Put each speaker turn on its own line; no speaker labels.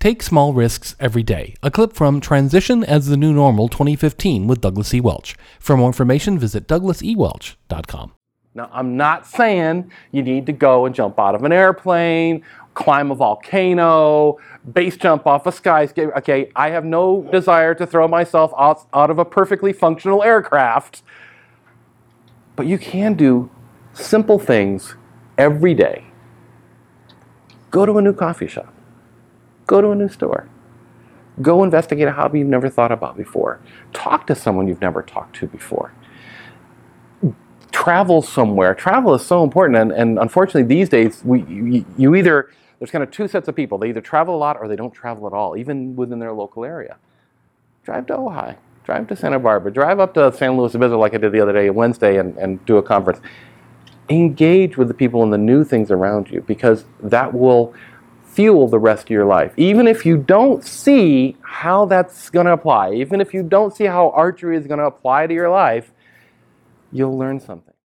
Take Small Risks Every Day, a clip from Transition as the New Normal 2015 with Douglas E. Welch. For more information, visit douglasewelch.com.
Now, I'm not saying you need to go and jump out of an airplane, climb a volcano, base jump off a skyscraper. Okay, I have no desire to throw myself out of a perfectly functional aircraft. But you can do simple things every day. Go to a new coffee shop. Go to a new store. Go investigate a hobby you've never thought about before. Talk to someone you've never talked to before. Travel somewhere. Travel is so important, and unfortunately these days, there's kind of two sets of people. They either travel a lot or they don't travel at all, even within their local area. Drive to Ojai. Drive to Santa Barbara. Drive up to San Luis Obispo like I did the other day, Wednesday, and do a conference. Engage with the people and the new things around you, because that will fuel the rest of your life. Even if you don't see how that's going to apply, even if you don't see how archery is going to apply to your life, you'll learn something.